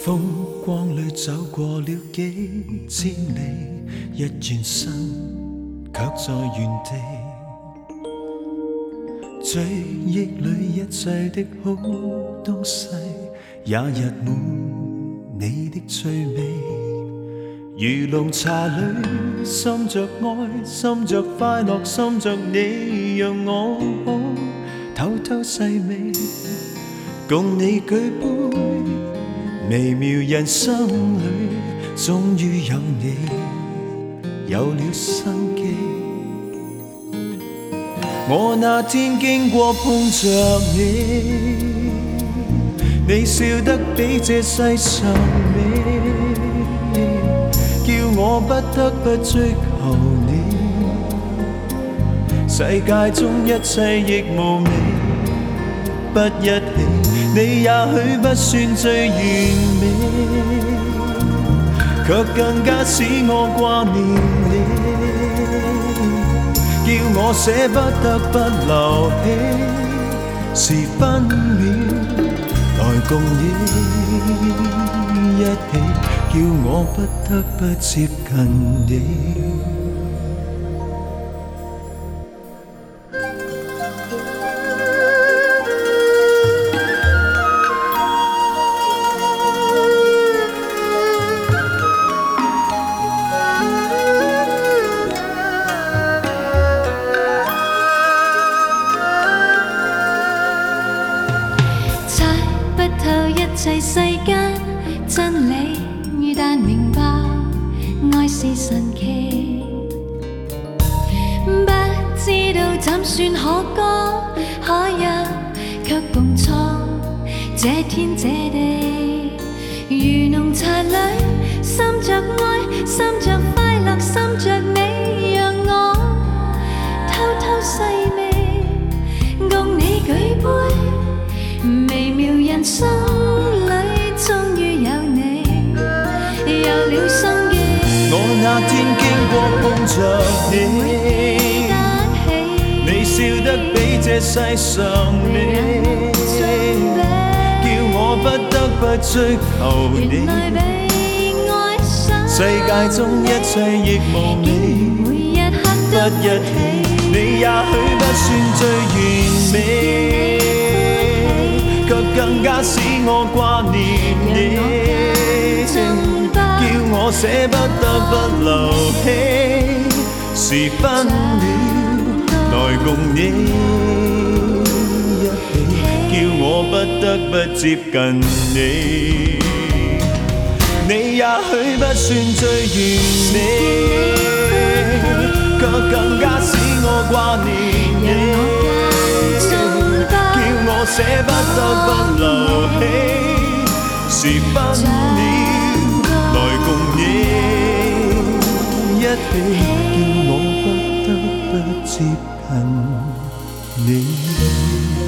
風光裏走過了幾千里，一轉身卻在原地。追憶裏一切的好東西，也溢滿你的趣味。如濃茶裏滲着愛，滲着快樂，滲着你，讓我可偷偷細味，共你舉杯。微妙人生裏，終於有你，有了生機。我那天經過碰着你，你笑得比這世上美，叫我不得不追求你。世界中一切亦無味，不一起，你也許不算最完美，卻更加使我掛念你，叫我捨不得不留起時分秒來共你一起，叫我不得不接近你。 一切世間真理，但明白愛是神奇。不知道怎算可歌可泣，卻共創這天這地。如濃茶裏滲着愛，滲着快樂，滲着你，讓我偷偷細味，共你舉杯。微妙人生裏，終於有你，有了生機。 我那天經過碰着你，你笑得比這世上美，叫我不得不追求你。世界中一切亦無美，不一起，你也許不算最完美，卻更加使我掛念你，叫我捨不得不留起時分秒來共你一起，叫我不得不接近你。你也許不算最完美，卻更加使我掛念你，我捨不得不留起時分秒來共你一起，叫我不得不接近你。